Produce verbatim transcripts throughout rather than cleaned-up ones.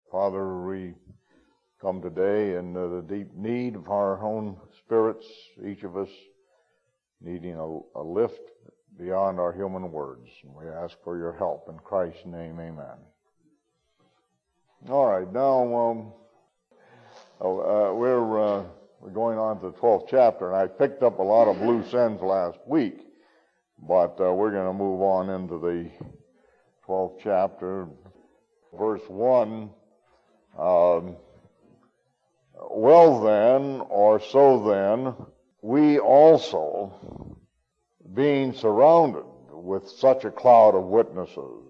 Father, we come today in uh, the deep need of our own spirits, each of us needing a, a lift beyond our human words. And we ask for your help. In Christ's name, amen. All right, now um, oh, uh, we're, uh, we're going on to the twelfth chapter, and I picked up a lot of loose ends last week, but uh, we're going to move on into the twelfth chapter. Verse one, um, well then, or so then, we also, being surrounded with such a cloud of witnesses,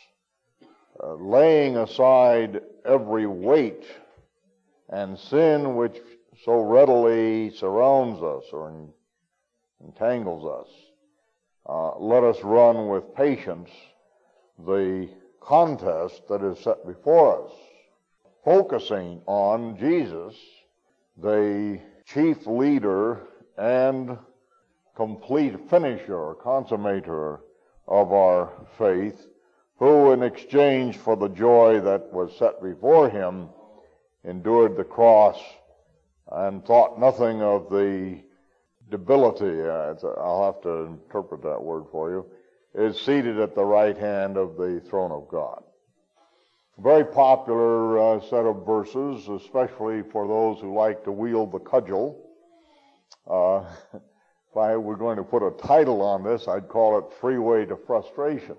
uh, laying aside every weight and sin which so readily surrounds us or entangles us, uh, let us run with patience the contest that is set before us, focusing on Jesus, the chief leader and complete finisher or consummator of our faith, who in exchange for the joy that was set before him endured the cross and thought nothing of the debility, uh, I'll have to interpret that word for you, is seated at the right hand of the throne of God. Very popular uh, set of verses, especially for those who like to wield the cudgel. Uh, if I were going to put a title on this, I'd call it Freeway to Frustration.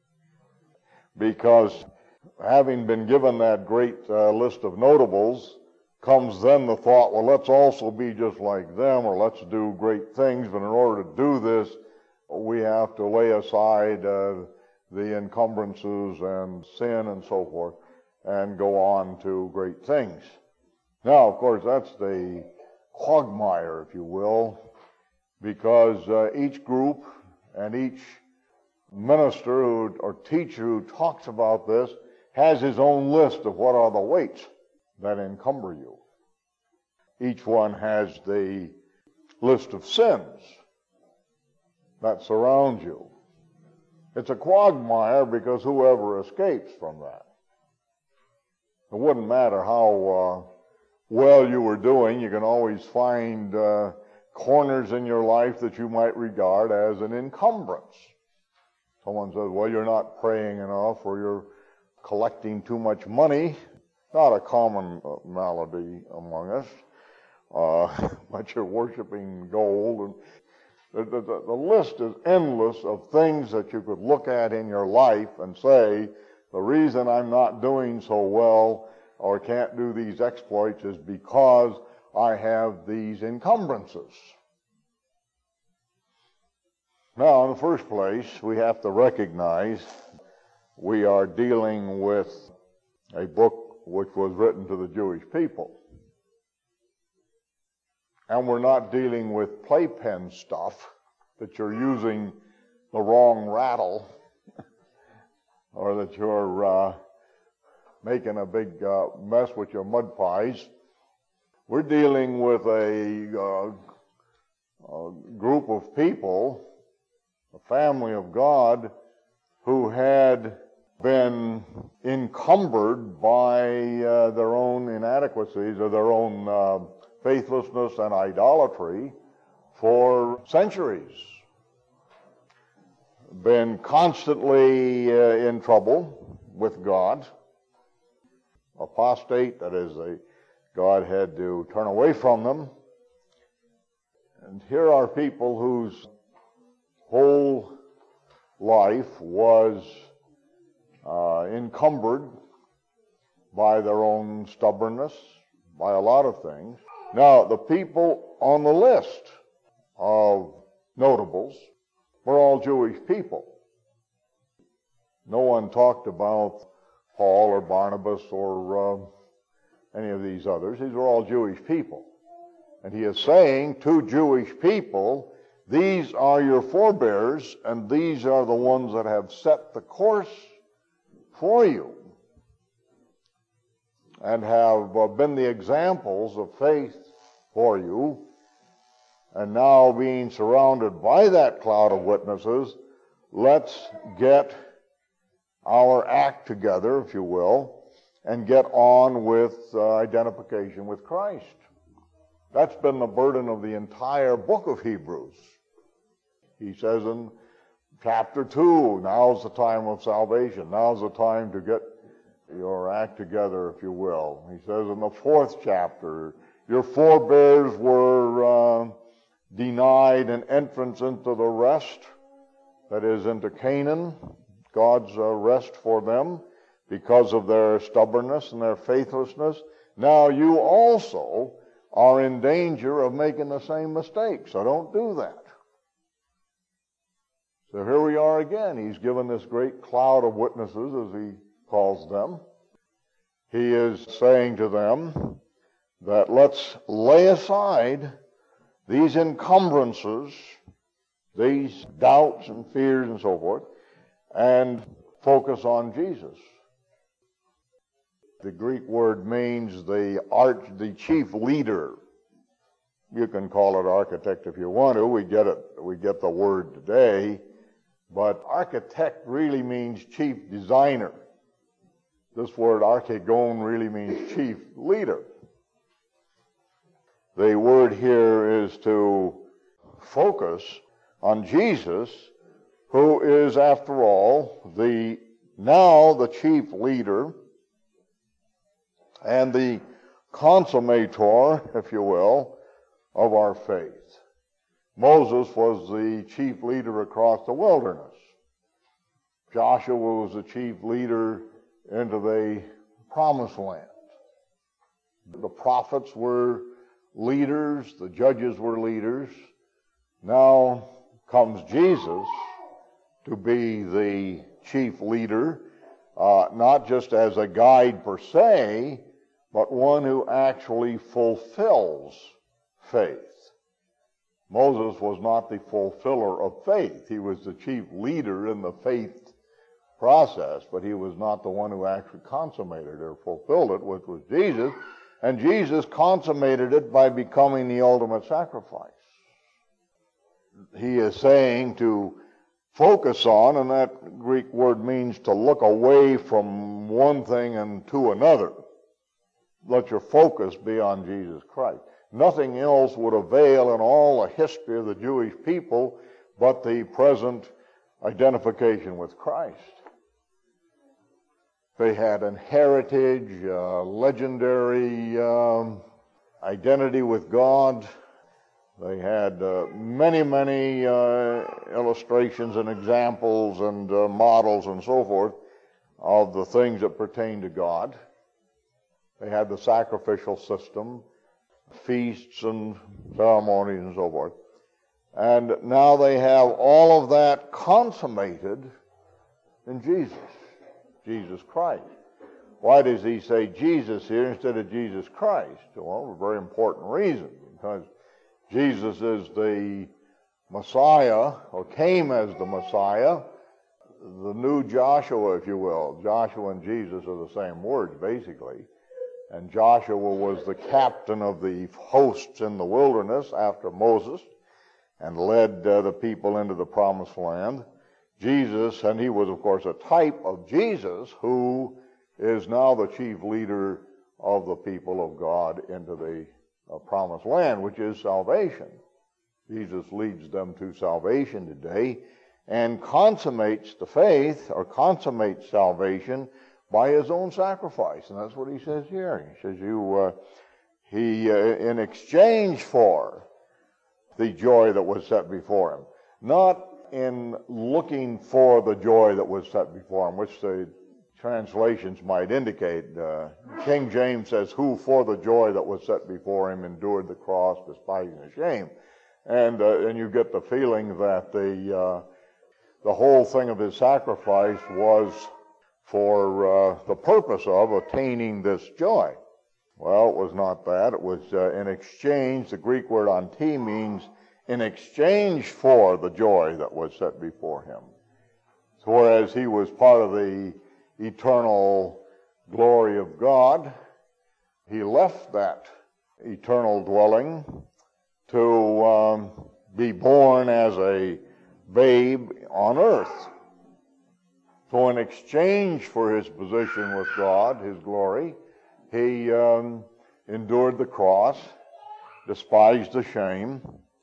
Because having been given that great uh, list of notables, comes then the thought, well, let's also be just like them, or let's do great things, but in order to do this, we have to lay aside uh, the encumbrances and sin and so forth and go on to great things. Now, of course, that's the quagmire, if you will, because uh, each group and each minister who, or teacher who talks about this has his own list of what are the weights that encumber you. Each one has the list of sins that surrounds you. It's a quagmire because whoever escapes from that. It wouldn't matter how uh, well you were doing, you can always find uh, corners in your life that you might regard as an encumbrance. Someone says, well, you're not praying enough, or you're collecting too much money. Not a common uh, malady among us, uh, but you're worshiping gold. And the, the, the list is endless of things that you could look at in your life and say, the reason I'm not doing so well or can't do these exploits is because I have these encumbrances. Now, in the first place, we have to recognize we are dealing with a book which was written to the Jewish people. And we're not dealing with playpen stuff that you're using the wrong rattle or that you're uh, making a big uh, mess with your mud pies. We're dealing with a, uh, a group of people, a family of God, who had been encumbered by uh, their own inadequacies or their own uh, faithlessness and idolatry for centuries. Been constantly uh, in trouble with God. Apostate, that is, they, God had to turn away from them. And here are people whose whole life was uh, encumbered by their own stubbornness, by a lot of things. Now, the people on the list of notables were all Jewish people. No one talked about Paul or Barnabas or uh, any of these others. These were all Jewish people. And he is saying to Jewish people, these are your forebears, and these are the ones that have set the course for you and have uh, been the examples of faith for you. And now, being surrounded by that cloud of witnesses, let's get our act together, if you will, and get on with uh, identification with Christ. That's been the burden of the entire book of Hebrews. He says in chapter two, now's the time of salvation. Now's the time to get your act together, if you will. He says in the fourth chapter, your forebears were uh, denied an entrance into the rest, that is, into Canaan, God's uh, rest for them, because of their stubbornness and their faithlessness. Now you also are in danger of making the same mistake, so don't do that. So here we are again. He's given this great cloud of witnesses, as he calls them. He is saying to them that let's lay aside these encumbrances, these doubts and fears and so forth, and focus on Jesus. The Greek word means the arch, the chief leader. You can call it architect if you want to. We get it. We get the word today. But architect really means chief designer. This word archegon really means chief leader. The word here is to focus on Jesus, who is, after all, the now the chief leader and the consummator, if you will, of our faith. Moses was the chief leader across the wilderness. Joshua was the chief leader into the promised land. The prophets were leaders, the judges were leaders. Now comes Jesus to be the chief leader, uh, not just as a guide per se, but one who actually fulfills faith. Moses was not the fulfiller of faith. He was the chief leader in the faith process, but he was not the one who actually consummated or fulfilled it, which was Jesus. And Jesus consummated it by becoming the ultimate sacrifice. He is saying to focus on, and that Greek word means to look away from one thing and to another. Let your focus be on Jesus Christ. Nothing else would avail in all the history of the Jewish people but the present identification with Christ. They had an heritage, uh, legendary um, identity with God. They had uh, many, many uh, illustrations and examples and uh, models and so forth of the things that pertain to God. They had the sacrificial system, feasts and ceremonies and so forth. And now they have all of that consummated in Jesus, Jesus Christ. Why does he say Jesus here instead of Jesus Christ? Well, for a very important reason, because Jesus is the Messiah, or came as the Messiah, the new Joshua, if you will. Joshua and Jesus are the same words, basically. And Joshua was the captain of the hosts in the wilderness after Moses and led uh, the people into the promised land. Jesus, and he was, of course, a type of Jesus, who is now the chief leader of the people of God into the uh, promised land, which is salvation. Jesus leads them to salvation today and consummates the faith, or consummates salvation, by his own sacrifice. And that's what he says here. He says, "You, uh, he, uh, in exchange for the joy that was set before him," not in looking for the joy that was set before him, which the translations might indicate. Uh, King James says, "Who for the joy that was set before him endured the cross, despising the shame." And, uh, and you get the feeling that the, uh, the whole thing of his sacrifice was for uh, the purpose of attaining this joy. Well, it was not that. It was uh, in exchange. The Greek word anti means in exchange for the joy that was set before him. So whereas he was part of the eternal glory of God, he left that eternal dwelling to um, be born as a babe on earth. So in exchange for his position with God, his glory, he um, endured the cross, despised the shame.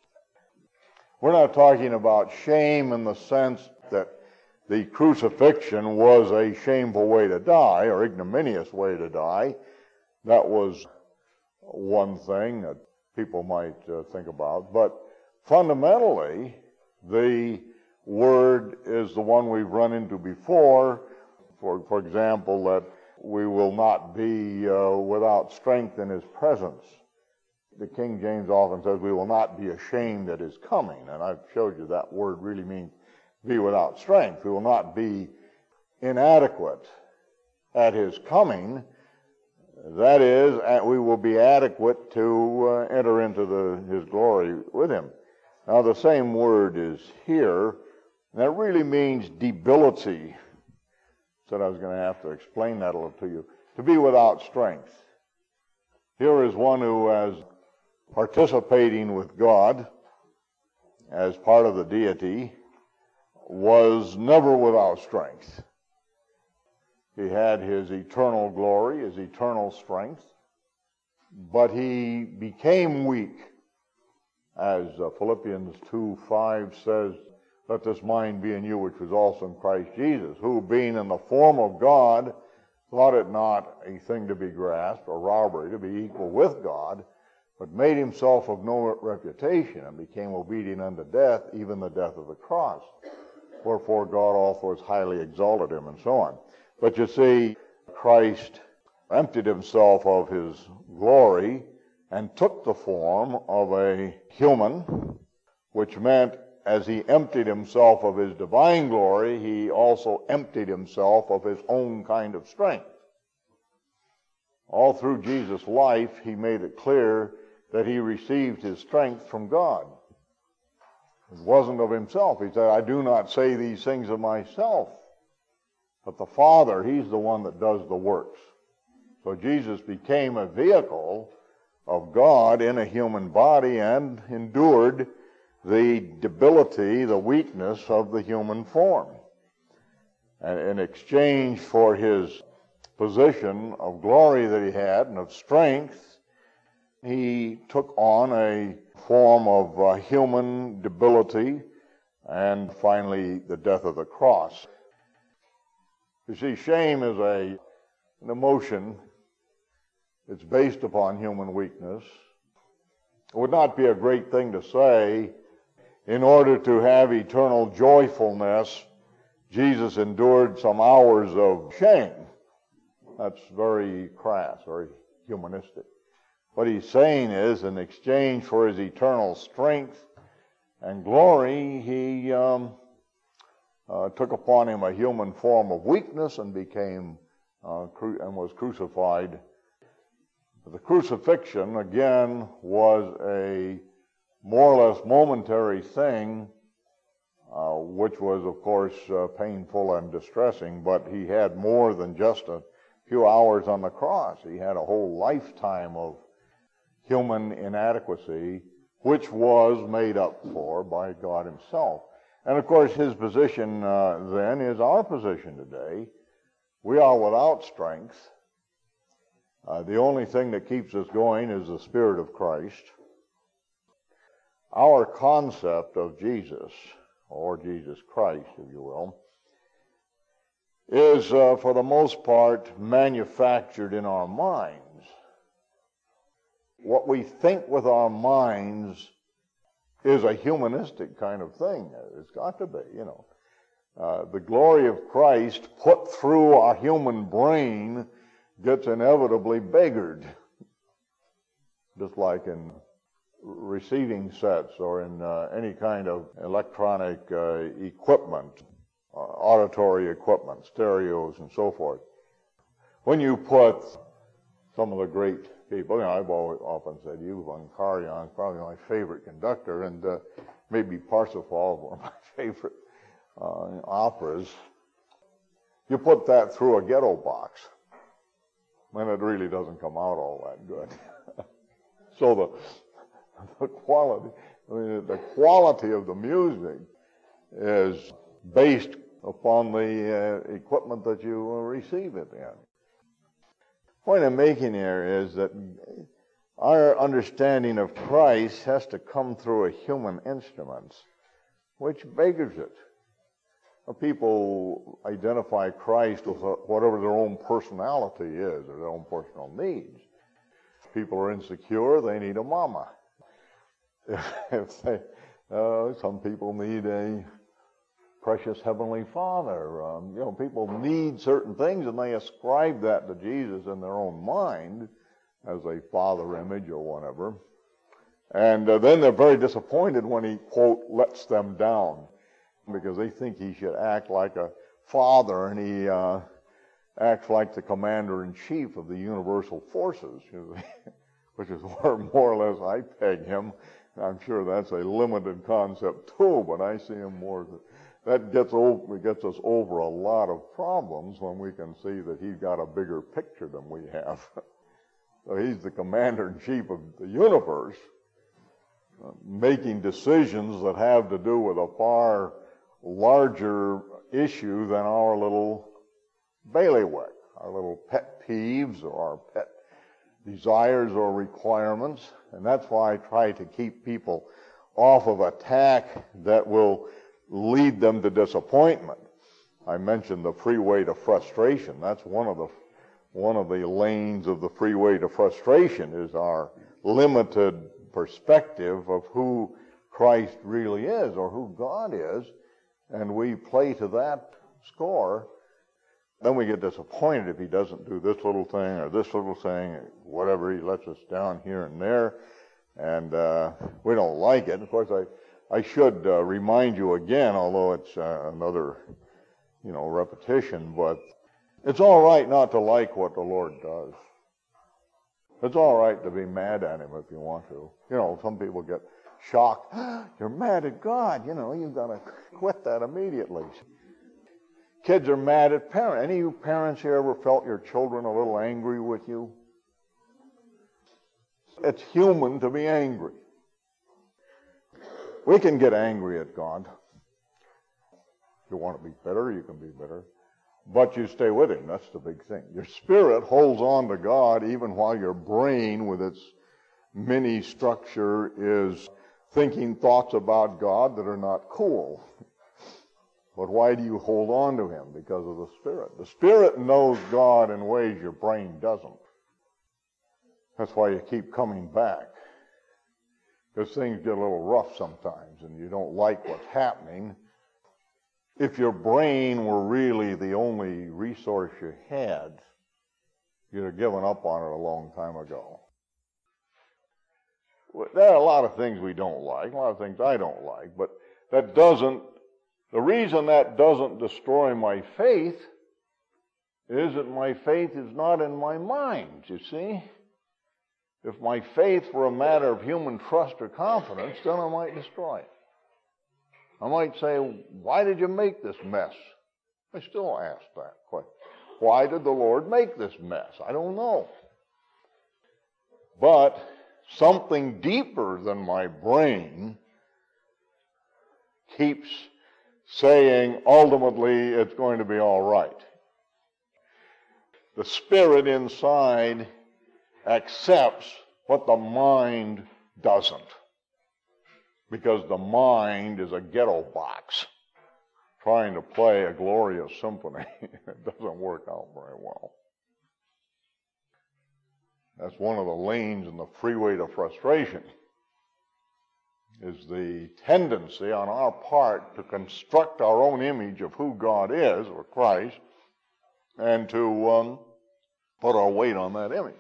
We're not talking about shame in the sense that the crucifixion was a shameful way to die or ignominious way to die. That was one thing that people might uh, think about. But fundamentally, the word is the one we've run into before. For, for example, that we will not be uh, without strength in his presence. The King James often says we will not be ashamed at his coming. And I've showed you that word really means be without strength. We will not be inadequate at his coming. That is, we will be adequate to uh, enter into the, his glory with him. Now the same word is here. And that really means debility. Said I was going to have to explain that a little to you. To be without strength. Here is one who is participating with God as part of the deity, was never without strength. He had his eternal glory, his eternal strength, but he became weak. As uh, Philippians two five says, let this mind be in you which was also in Christ Jesus, who being in the form of God, thought it not a thing to be grasped or robbery to be equal with God, but made himself of no reputation and became obedient unto death, even the death of the cross. Wherefore God also has highly exalted him, and so on. But you see, Christ emptied himself of his glory and took the form of a human, which meant as he emptied himself of his divine glory, he also emptied himself of his own kind of strength. All through Jesus' life, he made it clear that he received his strength from God. It wasn't of himself. He said, I do not say these things of myself, but the Father, he's the one that does the works. So Jesus became a vehicle of God in a human body and endured the debility, the weakness of the human form. And in exchange for his position of glory that he had and of strength, he took on a form of uh, human debility and finally the death of the cross. You see, shame is a, an emotion. It's based upon human weakness. It would not be a great thing to say, in order to have eternal joyfulness, Jesus endured some hours of shame. That's very crass, very humanistic. What he's saying is, in exchange for his eternal strength and glory, he um, uh, took upon him a human form of weakness and became uh, cru- and was crucified. The crucifixion, again, was a more or less momentary thing, uh, which was, of course, uh, painful and distressing, but he had more than just a few hours on the cross. He had a whole lifetime of human inadequacy, which was made up for by God himself. And, of course, his position uh, then is our position today. We are without strength. Uh, the only thing that keeps us going is the Spirit of Christ. Our concept of Jesus, or Jesus Christ, if you will, is uh, for the most part manufactured in our minds. What we think with our minds is a humanistic kind of thing. It's got to be, you know. Uh, the glory of Christ put through our human brain gets inevitably beggared, just like in receiving sets or in uh, any kind of electronic uh, equipment, uh, auditory equipment, stereos and so forth. When you put some of the great people, you know, I've always often said Yvonne Karajan is probably my favorite conductor, and uh, maybe Parsifal is one of my favorite uh, operas. You put that through a ghetto box, and it really doesn't come out all that good. So the The quality, I mean, the quality of the music is based upon the uh, equipment that you receive it in. The point I'm making here is that our understanding of Christ has to come through a human instrument, which beggars it. People identify Christ with whatever their own personality is or their own personal needs. If people are insecure, they need a mama. If they, uh, some people need a precious Heavenly Father. Um, you know, people need certain things, and they ascribe that to Jesus in their own mind as a father image or whatever. And uh, then they're very disappointed when he, quote, lets them down, because they think he should act like a father, and he uh, acts like the commander-in-chief of the universal forces, which is where more or less I peg him. I'm sure that's a limited concept too, but I see him more. That gets over, gets us over a lot of problems when we can see that he's got a bigger picture than we have. So he's the commander-in-chief of the universe, uh, making decisions that have to do with a far larger issue than our little bailiwick, our little pet peeves or our pet desires or requirements. And that's why I try to keep people off of attack that will lead them to disappointment. I mentioned the freeway to frustration. That's one of the one of the lanes of the freeway to frustration is our limited perspective of who Christ really is or who God is. And we play to that score, then we get disappointed if he doesn't do this little thing or this little thing, or whatever. He lets us down here and there, and uh, we don't like it. Of course, I, I should uh, remind you again, although it's uh, another, you know, repetition, but it's all right not to like what the Lord does. It's all right to be mad at him if you want to. You know, some people get shocked. You're mad at God. You know, you've got to quit that immediately. Kids are mad at parents. Any of you parents here ever felt your children a little angry with you? It's human to be angry. We can get angry at God. If you want to be bitter, you can be bitter. But you stay with him. That's the big thing. Your spirit holds on to God even while your brain, with its mini structure, is thinking thoughts about God that are not cool. But why do you hold on to him? Because of the Spirit. The Spirit knows God in ways your brain doesn't. That's why you keep coming back. Because things get a little rough sometimes and you don't like what's happening. If your brain were really the only resource you had, you'd have given up on it a long time ago. There are a lot of things we don't like, a lot of things I don't like, but that doesn't, the reason that doesn't destroy my faith is that my faith is not in my mind, you see. If my faith were a matter of human trust or confidence, then I might destroy it. I might say, why did you make this mess? I still ask that question. Why did the Lord make this mess? I don't know. But something deeper than my brain keeps saying, ultimately, it's going to be all right. The spirit inside accepts what the mind doesn't, because the mind is a ghetto box trying to play a glorious symphony. It doesn't work out very well. That's one of the lanes in the freeway to frustration, is the tendency on our part to construct our own image of who God is, or Christ, and to um, put our weight on that image.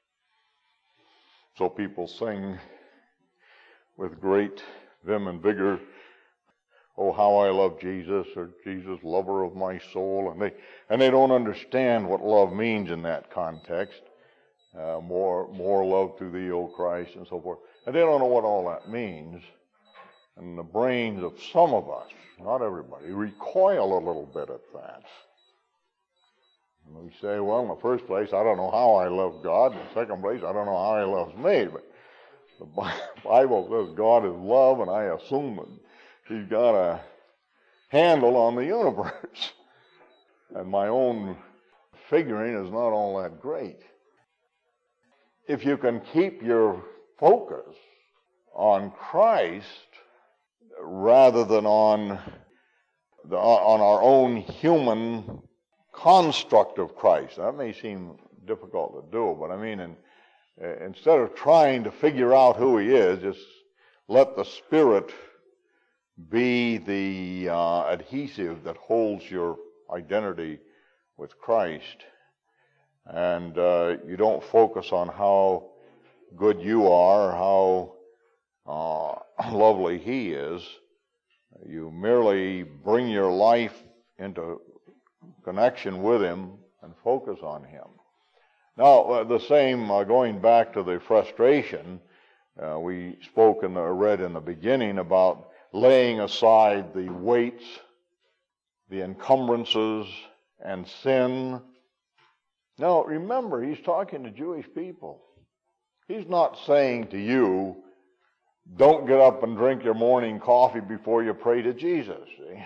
So people sing with great vim and vigor, "Oh, how I love Jesus," or "Jesus, lover of my soul," and they and they don't understand what love means in that context. Uh, more, more love to thee, O Christ, and so forth. And they don't know what all that means. And the brains of some of us, not everybody, recoil a little bit at that. And we say, well, in the first place, I don't know how I love God. In the second place, I don't know how he loves me. But the Bible says God is love, and I assume that he's got a handle on the universe. And my own figuring is not all that great. If you can keep your focus on Christ rather than on the, on our own human construct of Christ. That may seem difficult to do, but I mean, in, instead of trying to figure out who he is, just let the Spirit be the uh, adhesive that holds your identity with Christ. And uh, you don't focus on how good you are, how uh, lovely he is. You merely bring your life into connection with him and focus on him. Now, uh, the same, uh, going back to the frustration, uh, we spoke and read in the beginning about laying aside the weights, the encumbrances, and sin. Now, remember, he's talking to Jewish people. He's not saying to you, don't get up and drink your morning coffee before you pray to Jesus. See?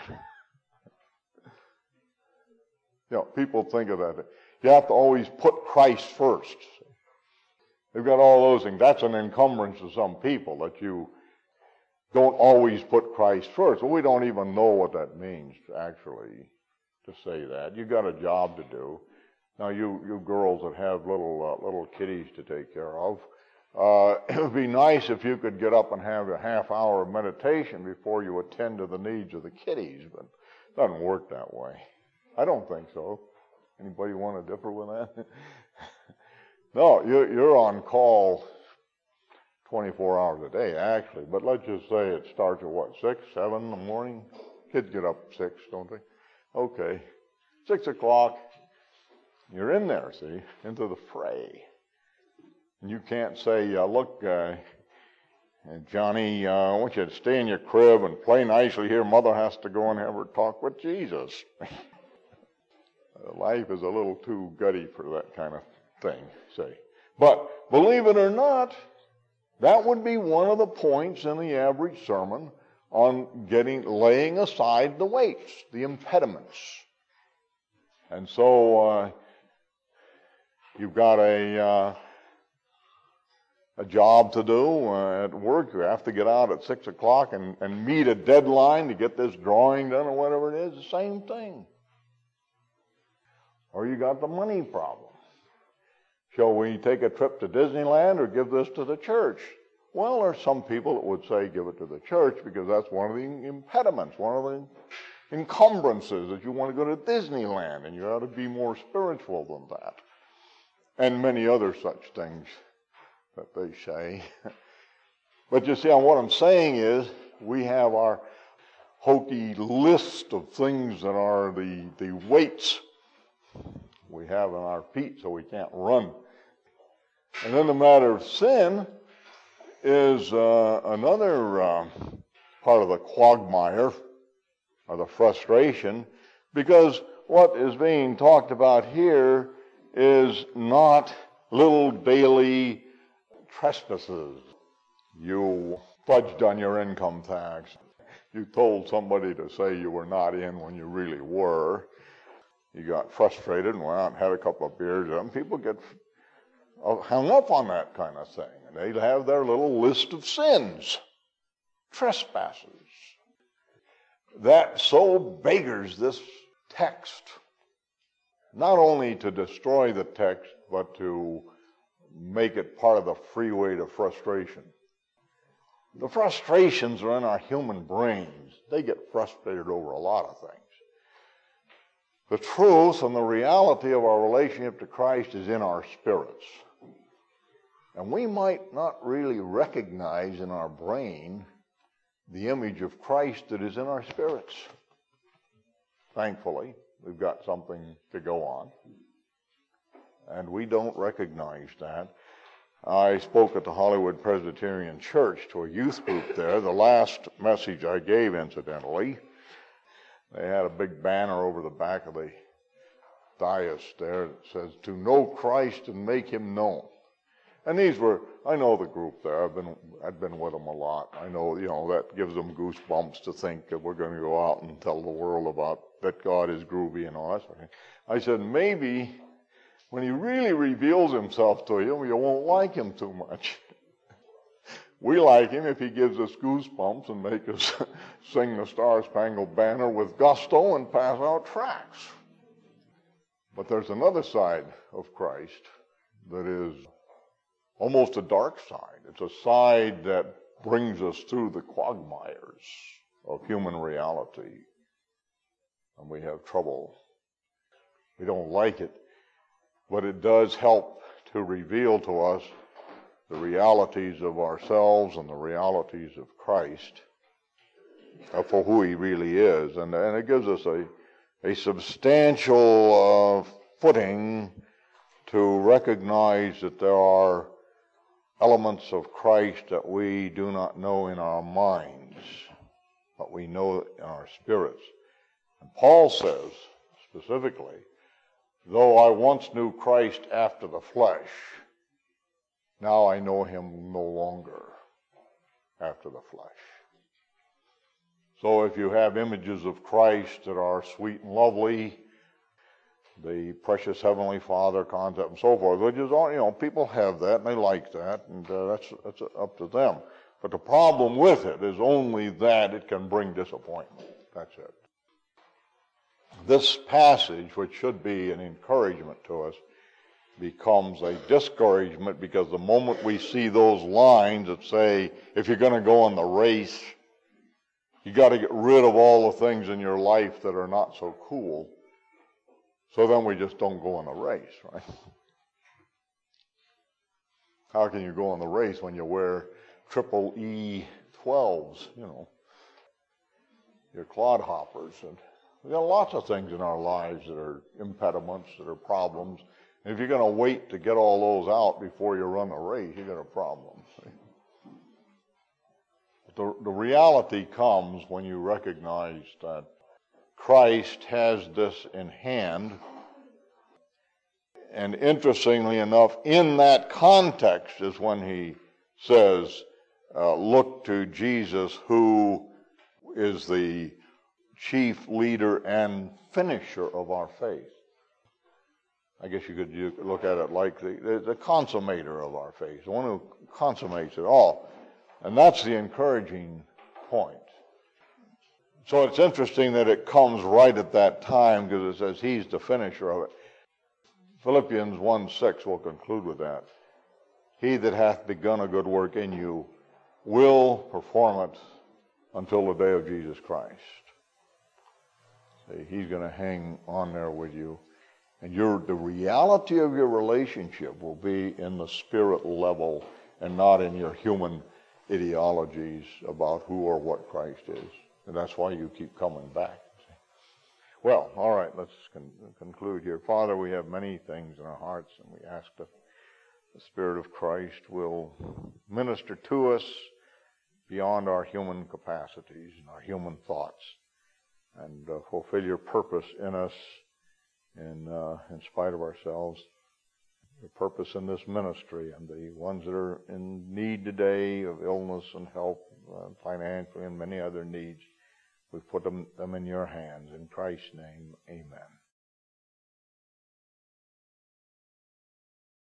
You know, people think of that. You have to always put Christ first. They've got all those things. That's an encumbrance to some people, that you don't always put Christ first. Well, we don't even know what that means, actually, to say that. You've got a job to do. Now, you, you girls that have little uh, little kiddies to take care of, uh, it would be nice if you could get up and have a half hour of meditation before you attend to the needs of the kiddies, but it doesn't work that way. I don't think so. Anybody want to differ with that? No, you're, you're on call twenty-four hours a day, actually. But let's just say it starts at what, six, seven in the morning? Kids get up six, don't they? Okay. Six o'clock, you're in there, see, into the fray. And you can't say, uh, look, uh, Johnny, uh, I want you to stay in your crib and play nicely here. Mother has to go and have her talk with Jesus. Life is a little too gutty for that kind of thing, say. But believe it or not, that would be one of the points in the average sermon on getting, laying aside the weights, the impediments. And so uh, you've got a uh, a job to do uh, at work. You have to get out at six o'clock and, and meet a deadline to get this drawing done or whatever it is. The same thing. Or you got the money problem. Shall we take a trip to Disneyland or give this to the church? Well, there's some people that would say give it to the church because that's one of the impediments, one of the encumbrances, that you want to go to Disneyland and you ought to be more spiritual than that. And many other such things that they say. But you see, what I'm saying is we have our hokey list of things that are the, the weights we have on our feet so we can't run. And then the matter of sin is uh, another uh, part of the quagmire, or the frustration, because what is being talked about here is not little daily trespasses. You fudged on your income tax. You told somebody to say you were not in when you really were. You got frustrated and went out and had a couple of beers. And people get hung up on that kind of thing. And they have their little list of sins, trespasses. That so beggars this text, not only to destroy the text, but to make it part of the freeway to frustration. The frustrations are in our human brains. They get frustrated over a lot of things. The truth and the reality of our relationship to Christ is in our spirits. And we might not really recognize in our brain the image of Christ that is in our spirits. Thankfully, we've got something to go on. And we don't recognize that. I spoke at the Hollywood Presbyterian Church to a youth group there. The last message I gave, incidentally, they had a big banner over the back of the dais there that says, "To know Christ and make him known." And these were, I know the group there. I've been, I've been with them a lot. I know, you know, that gives them goosebumps to think that we're going to go out and tell the world about that God is groovy and all that sort of thing. I said, maybe when he really reveals himself to you, you won't like him too much. We like him if he gives us goosebumps and make us sing the Star-Spangled Banner with gusto and pass out tracts. But there's another side of Christ that is almost a dark side. It's a side that brings us through the quagmires of human reality. And we have trouble. We don't like it. But it does help to reveal to us the realities of ourselves and the realities of Christ uh, for who he really is. And, and it gives us a, a substantial uh, footing to recognize that there are elements of Christ that we do not know in our minds, but we know in our spirits. And Paul says, specifically, though I once knew Christ after the flesh, now I know him no longer after the flesh. So if you have images of Christ that are sweet and lovely, the precious Heavenly Father concept and so forth, which is all, you know, people have that and they like that, and uh, that's, that's up to them. But the problem with it is only that it can bring disappointment. That's it. This passage, which should be an encouragement to us, becomes a discouragement, because the moment we see those lines that say, if you're going to go in the race, you got to get rid of all the things in your life that are not so cool. So then we just don't go in the race, right? How can you go in the race when you wear triple E twelves, you know, your clodhoppers? And we got lots of things in our lives that are impediments, that are problems. And if you're going to wait to get all those out before you run the race, you got a problem. The, the reality comes when you recognize that Christ has this in hand. And interestingly enough, in that context is when he says, uh, look to Jesus, who is the chief leader and finisher of our faith. I guess you could, you could look at it like the, the, the consummator of our faith, the one who consummates it all. And that's the encouraging point. So it's interesting that it comes right at that time, because it says he's the finisher of it. Philippians one six will conclude with that. He that hath begun a good work in you will perform it until the day of Jesus Christ. See, he's going to hang on there with you. And your, the reality of your relationship will be in the spirit level and not in your human ideologies about who or what Christ is. And that's why you keep coming back. Well, all right, let's con- conclude here. Father, we have many things in our hearts, and we ask that the Spirit of Christ will minister to us beyond our human capacities and our human thoughts, and uh, fulfill your purpose in us in, uh, in spite of ourselves. Your purpose in this ministry, and the ones that are in need today of illness and help, uh, financially, and many other needs. We put them, them in your hands. In Christ's name, amen.